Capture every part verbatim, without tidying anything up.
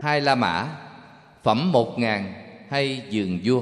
Hai La Mã, phẩm một ngàn hay giường vua.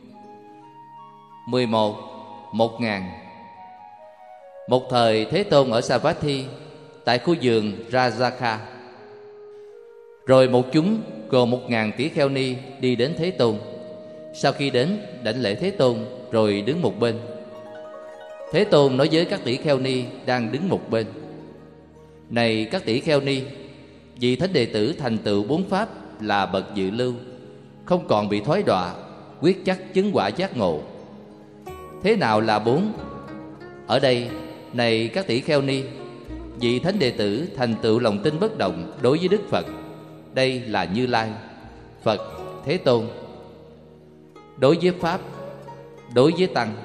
Mười một. Một ngàn. Một thời Thế Tôn ở Savatthi, tại khu vườn Rajaka. Rồi một chúng gồm một ngàn tỷ kheo ni đi đến Thế Tôn. Sau khi đến, đảnh lễ Thế Tôn rồi đứng một bên. Thế Tôn nói với các tỷ kheo ni đang đứng một bên: Này các tỷ kheo ni, vị thánh đệ tử thành tựu bốn pháp là bậc dự lưu, không còn bị thoái đọa, quyết chắc chứng quả giác ngộ. Thế nào là bốn? Ở đây, này các tỷ kheo ni, vị thánh đệ tử thành tựu lòng tin bất động đối với Đức Phật. Đây là Như Lai, Phật, Thế Tôn. Đối với pháp, đối với tăng,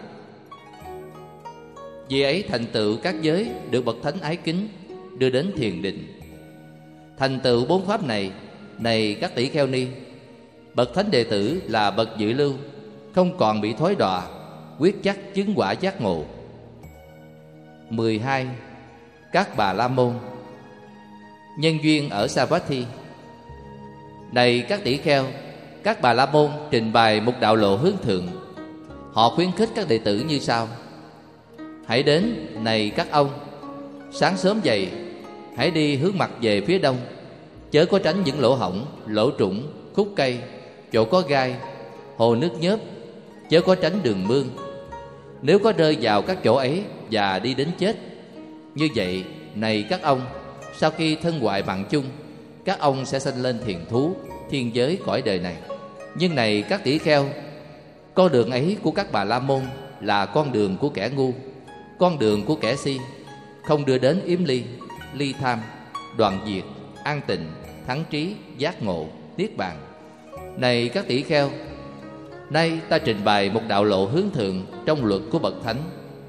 vì ấy thành tựu các giới được bậc thánh ái kính đưa đến thiền định. Thành tựu bốn pháp này, này các tỷ kheo ni, bậc thánh đệ tử là bậc dự lưu, không còn bị thối đọa, quyết chắc chứng quả giác ngộ. Mười hai. Các Bà La Môn. Nhân duyên ở Savatthi. Này các tỷ kheo, các Bà La Môn trình bày một đạo lộ hướng thượng. Họ khuyến khích các đệ tử như sau: Hãy đến, này các ông, sáng sớm dậy, hãy đi hướng mặt về phía đông, chớ có tránh những lỗ hổng, lỗ trũng, khúc cây, chỗ có gai, hồ nước nhớp, chớ có tránh đường mương. Nếu có rơi vào các chỗ ấy và đi đến chết, như vậy, này các ông, sau khi thân hoại mạng chung, các ông sẽ sanh lên thiền thú, thiên giới cõi đời này. Nhưng này các tỷ kheo, con đường ấy của các Bà La Môn là con đường của kẻ ngu, con đường của kẻ si, không đưa đến yếm ly, ly tham, đoạn diệt, an tịnh, thắng trí, giác ngộ, niết bàn. Này các tỷ kheo, nay ta trình bày một đạo lộ hướng thượng trong luật của bậc thánh,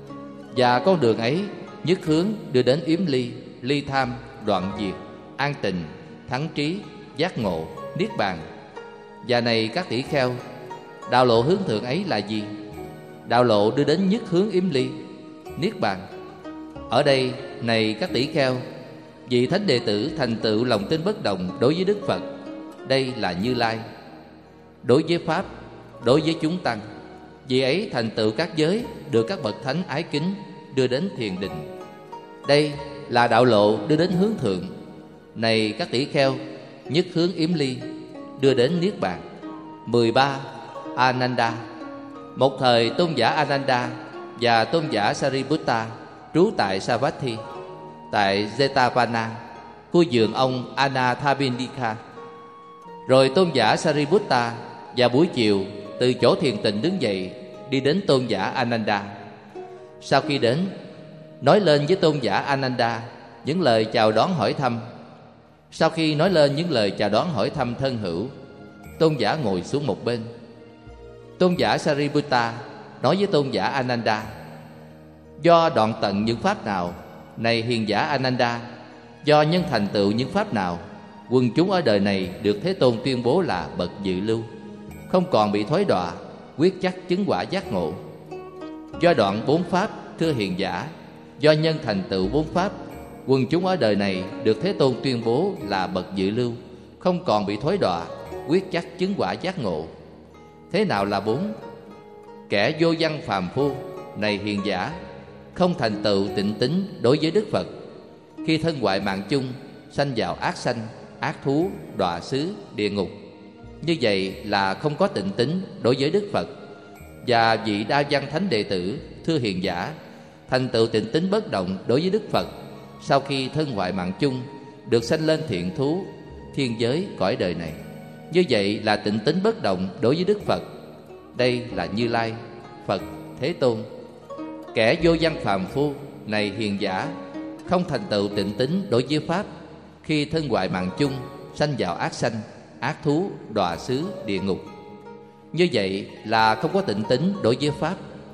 và con đường ấy nhất hướng đưa đến yếm ly, ly tham, đoạn diệt, an tịnh, thắng trí, giác ngộ, niết bàn. Và này các tỷ kheo, đạo lộ hướng thượng ấy là gì? Đạo lộ đưa đến nhất hướng yếm ly, niết bàn. Ở đây, này các tỷ kheo, vị thánh đệ tử thành tựu lòng tin bất động đối với Đức Phật. Đây là Như Lai. Đối với pháp, đối với chúng tăng, vị ấy thành tựu các giới được các bậc thánh ái kính đưa đến thiền định. Đây là đạo lộ đưa đến hướng thượng. Này các tỷ kheo, nhất hướng yếm ly, đưa đến niết bàn. Mười ba. Ananda. Một thời tôn giả Ananda và tôn giả Sariputta trú tại Savatthi, tại Jetavana, khu vườn ông Anathapindika. Rồi tôn giả Sariputta vào buổi chiều từ chỗ thiền tịnh đứng dậy, đi đến tôn giả Ananda. Sau khi đến, nói lên với tôn giả Ananda những lời chào đón hỏi thăm. Sau khi nói lên những lời chào đón hỏi thăm thân hữu, tôn giả ngồi xuống một bên. Tôn giả Sariputta nói với tôn giả Ananda: Do đoạn tận những pháp nào, này hiền giả Ananda, do nhân thành tựu những pháp nào, quần chúng ở đời này được Thế Tôn tuyên bố là bậc dự lưu, không còn bị thối đọa, quyết chắc chứng quả giác ngộ. Do đoạn bốn pháp, thưa hiền giả, do nhân thành tựu bốn pháp, quần chúng ở đời này được Thế Tôn tuyên bố là bậc dự lưu, không còn bị thối đọa, quyết chắc chứng quả giác ngộ. Thế nào là bốn? Kẻ vô văn phàm phu, này hiền giả, không thành tựu tịnh tín đối với Đức Phật, khi thân hoại mạng chung, sanh vào ác sanh, ác thú, đọa xứ, địa ngục. Như vậy là không có tịnh tín đối với Đức Phật. Và vị đa văn thánh đệ tử, thưa hiền giả, thành tựu tịnh tín bất động đối với Đức Phật, sau khi thân hoại mạng chung, được sanh lên thiện thú, thiên giới cõi đời này. Như vậy là tịnh tín bất động đối với Đức Phật. Đây là Như Lai, Phật, Thế Tôn. Kẻ vô văn phàm phu, này hiền giả, không thành tựu tịnh tín đối với pháp, khi thân hoại mạng chung, sanh vào ác sanh, ác thú, đọa xứ, địa ngục. Như vậy là không có tịnh tín đối với pháp.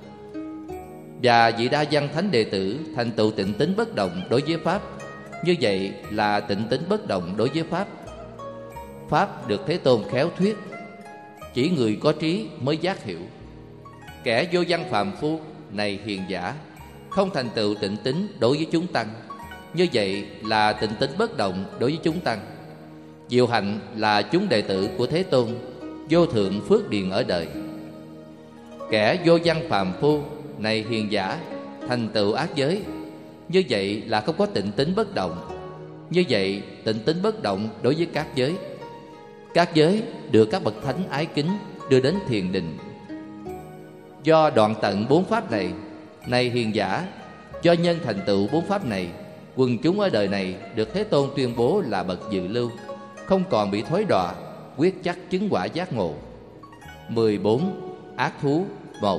Và vị đa văn thánh đệ tử thành tựu tịnh tín bất động đối với pháp. Như vậy là tịnh tín bất động đối với pháp. Pháp được Thế Tôn khéo thuyết, chỉ người có trí mới giác hiểu. Kẻ vô văn phàm phu, này hiền giả, không thành tựu tịnh tín đối với chúng tăng. Như vậy là tịnh tín bất động đối với chúng tăng. Diệu hạnh là chúng đệ tử của Thế Tôn, vô thượng phước điền ở đời. Kẻ vô văn phàm phu, này hiền giả, thành tựu ác giới. Như vậy là không có tịnh tính bất động. Như vậy tịnh tính bất động đối với các giới. Các giới được các bậc thánh ái kính đưa đến thiền định. Do đoạn tận bốn pháp này, này hiền giả, do nhân thành tựu bốn pháp này, quần chúng ở đời này được Thế Tôn tuyên bố là bậc dự lưu, không còn bị thối đọa, quyết chắc chứng quả giác ngộ. mười bốn. Ác thú một.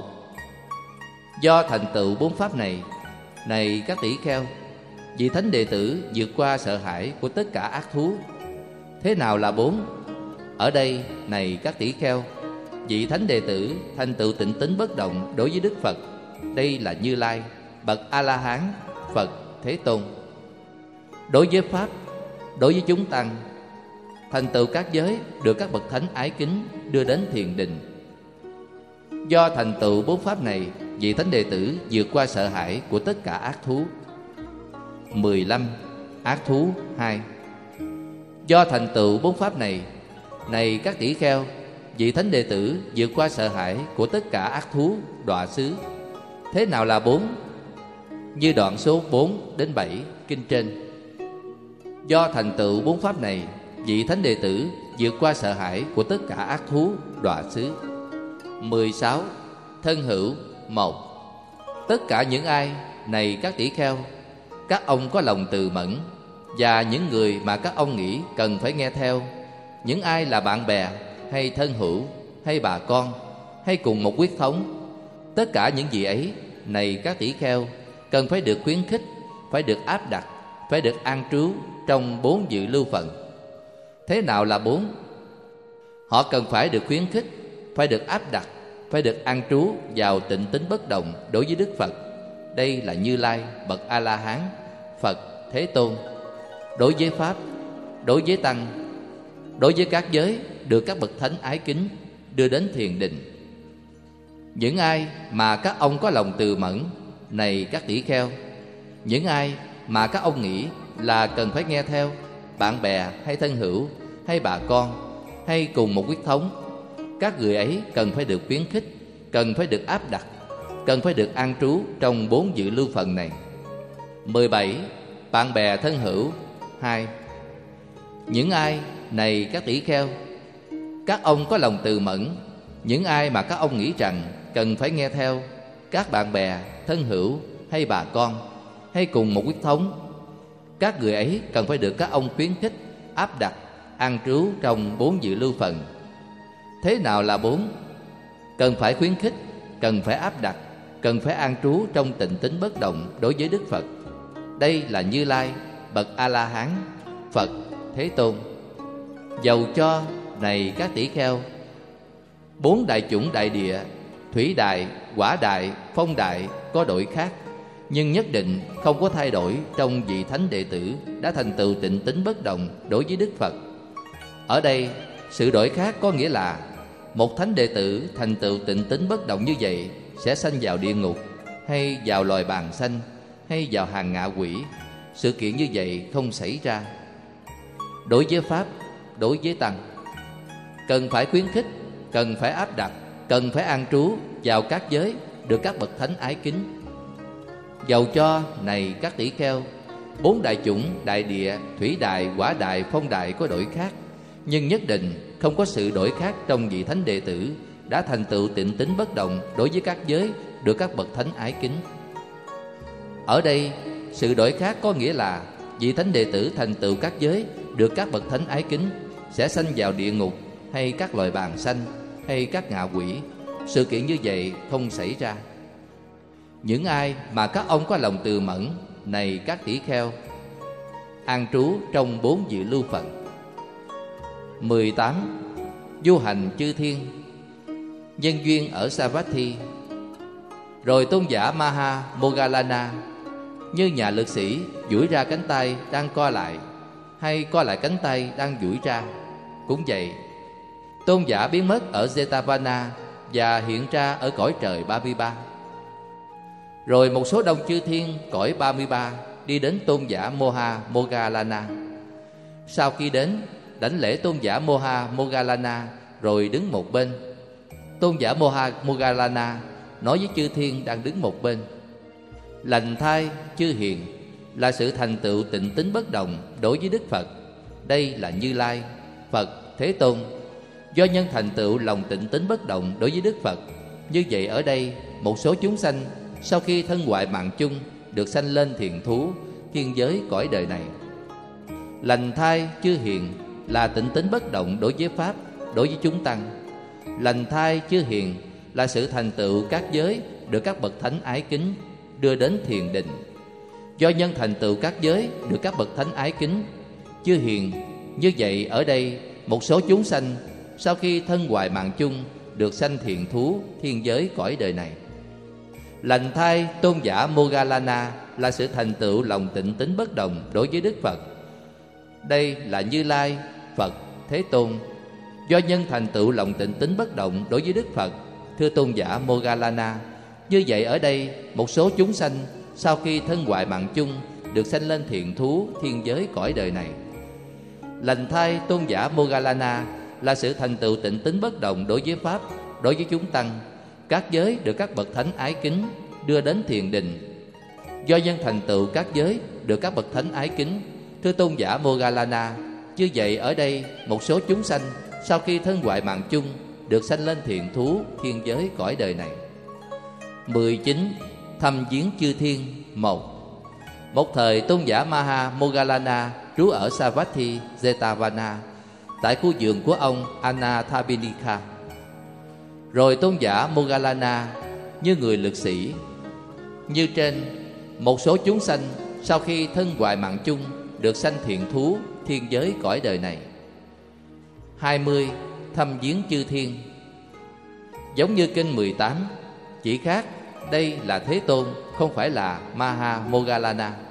Do thành tựu bốn pháp này, này các tỷ kheo, vị thánh đệ tử vượt qua sợ hãi của tất cả ác thú. Thế nào là bốn? Ở đây, này các tỷ kheo, vị thánh đệ tử thành tựu tịnh tính bất động đối với Đức Phật. Đây là Như Lai, bậc A-la-hán, Phật, Thế Tôn. Đối với pháp, đối với chúng tăng, thành tựu các giới được các bậc thánh ái kính đưa đến thiền định. Do thành tựu bốn pháp này, vị thánh đệ tử vượt qua sợ hãi của tất cả ác thú. mười lăm. Ác thú hai. Do thành tựu bốn pháp này, này các tỷ kheo, vị thánh đệ tử vượt qua sợ hãi của tất cả ác thú, đọa xứ. Thế nào là bốn? Như đoạn số bốn đến bảy kinh trên. Do thành tựu bốn pháp này, vị thánh đệ tử vượt qua sợ hãi của tất cả ác thú, đọa xứ. mười sáu. Thân hữu một. Tất cả những ai, này các tỷ kheo, các ông có lòng từ mẫn, và những người mà các ông nghĩ cần phải nghe theo, những ai là bạn bè hay thân hữu hay bà con hay cùng một huyết thống, tất cả những gì ấy, này các tỷ kheo, cần phải được khuyến khích, phải được áp đặt, phải được an trú trong bốn dự lưu phần. Thế nào là bốn? Họ cần phải được khuyến khích, phải được áp đặt, phải được an trú vào tịnh tính bất động đối với Đức Phật. Đây là Như Lai, bậc A-la-hán, Phật, Thế Tôn. Đối với pháp, đối với tăng, đối với các giới được các bậc thánh ái kính đưa đến thiền định. Những ai mà các ông có lòng từ mẫn, này các tỷ kheo, những ai mà các ông nghĩ là cần phải nghe theo, bạn bè hay thân hữu hay bà con hay cùng một huyết thống, các người ấy cần phải được khuyến khích, cần phải được áp đặt, cần phải được an trú trong bốn dự lưu phần này. mười bảy. Bạn bè thân hữu hai. Những ai, này các tỷ kheo, các ông có lòng từ mẫn, những ai mà các ông nghĩ rằng cần phải nghe theo, các bạn bè, thân hữu hay bà con hay cùng một huyết thống, các người ấy cần phải được các ông khuyến khích, áp đặt, an trú trong bốn dự lưu phần. Thế nào là bốn? Cần phải khuyến khích, cần phải áp đặt, cần phải an trú trong tịnh tính bất động đối với Đức Phật. Đây là Như Lai, bậc A-la-hán, Phật, Thế Tôn. Dầu cho, này các tỷ kheo, bốn đại chủng đại địa, thủy đại, hỏa đại, phong đại có đổi khác, nhưng nhất định không có thay đổi trong vị thánh đệ tử đã thành tựu tịnh tính bất động đối với Đức Phật. Ở đây, sự đổi khác có nghĩa là một thánh đệ tử thành tựu tịnh tính bất động như vậy sẽ sanh vào địa ngục, hay vào loài bàng sanh, hay vào hàng ngạ quỷ. Sự kiện như vậy không xảy ra. Đối với pháp, đối với tăng, cần phải khuyến khích, cần phải áp đặt, cần phải an trú vào các giới được các bậc thánh ái kính. Dầu cho, này các tỷ kheo, bốn đại chủng đại địa, thủy đại, hỏa đại, phong đại có đổi khác, nhưng nhất định không có sự đổi khác trong vị thánh đệ tử đã thành tựu tịnh tính bất động đối với các giới được các bậc thánh ái kính. Ở đây, sự đổi khác có nghĩa là vị thánh đệ tử thành tựu các giới được các bậc thánh ái kính sẽ sanh vào địa ngục, hay các loài bàng sanh, hay các ngạ quỷ. Sự kiện như vậy không xảy ra. Những ai mà các ông có lòng từ mẫn, này các tỷ kheo, an trú trong bốn dự lưu phận. mười tám. Du hành chư thiên. Nhân duyên ở Savatthi. Rồi tôn giả Maha Moggallana như nhà lực sĩ duỗi ra cánh tay đang co lại, hay co lại cánh tay đang duỗi ra. Cũng vậy, tôn giả biến mất ở Jetavana và hiện ra ở cõi trời ba mươi ba. Rồi một số đông chư thiên cõi ba mươi ba đi đến tôn giả Moha Moggallana. Sau khi đến, đảnh lễ tôn giả Moha Moggallana rồi đứng một bên. Tôn giả Moha Moggallana nói với chư thiên đang đứng một bên: lành thai chư hiền là sự thành tựu tịnh tín bất động đối với Đức Phật. Đây là Như Lai, Phật, Thế Tôn. Do nhân thành tựu lòng tịnh tín bất động đối với Đức Phật, như vậy ở đây một số chúng sanh sau khi thân hoại mạng chung được sanh lên thiền thú, thiên giới cõi đời này. Lành thai chư hiền là tịnh tín bất động đối với Pháp, đối với chúng tăng. Lành thai chư hiền là sự thành tựu các giới được các bậc thánh ái kính đưa đến thiền định. Do nhân thành tựu các giới được các bậc thánh ái kính chư hiền, như vậy ở đây một số chúng sanh sau khi thân hoại mạng chung được sanh thiền thú, thiên giới cõi đời này. Lành thai tôn giả Moggallana là sự thành tựu lòng tịnh tín bất động đối với Đức Phật. Đây là Như Lai, Phật, Thế Tôn. Do nhân thành tựu lòng tịnh tín bất động đối với Đức Phật, thưa tôn giả Moggallana, như vậy ở đây một số chúng sanh sau khi thân hoại mạng chung được sanh lên thiện thú, thiên giới cõi đời này. Lành thai tôn giả Moggallana là sự thành tựu tịnh tín bất động đối với Pháp, đối với chúng tăng. Các giới được các bậc thánh ái kính đưa đến thiền định. Do nhân thành tựu các giới được các bậc thánh ái kính, thưa tôn giả Moggallana, như vậy ở đây một số chúng sanh sau khi thân hoại mạng chung được sanh lên thiện thú, thiên giới cõi đời này. mười chín. Thăm viếng chư thiên. Một. Một thời tôn giả Maha Moggallana trú ở Savatthi Jetavana, tại khu vườn của ông Anathapindika. Rồi tôn giả Moggallana như người lực sĩ. Như trên, một số chúng sanh sau khi thân hoại mạng chung được sanh thiện thú, thiên giới cõi đời này. Hai mươi. Thăm viếng chư thiên. Giống như kinh mười tám, chỉ khác đây là Thế Tôn, không phải là Maha Moggallana.